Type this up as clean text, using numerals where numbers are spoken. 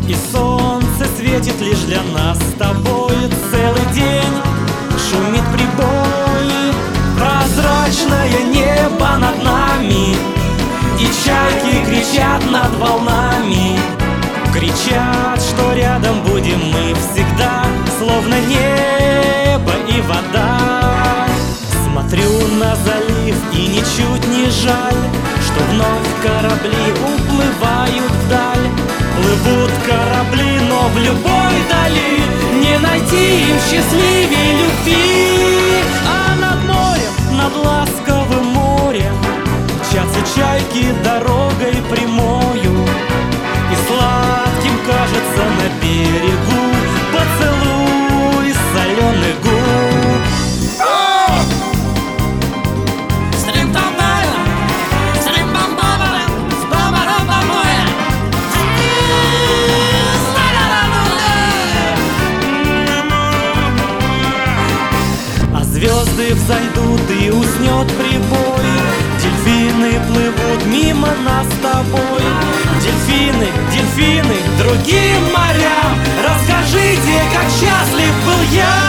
И солнце светит лишь для нас с тобой. Целый день шумит прибой, прозрачное небо над нами, и чайки кричат над волнами. Кричат, что рядом будем мы всегда, словно небо и вода. Смотрю на залив и ничуть не жаль, что вновь корабли уплывают вдаль. Плывут корабли, но в любой дали не найти им счастливей любви. А над морем, над ласковым морем мчатся чайки дорогой прямою, и сладким кажется на берегу поцелуй соленых губ. А звезды взойдут и уснет прибой, дельфины плывут мимо нас с тобой. Дельфины, дельфины, другим морям, расскажите, как счастлив был я.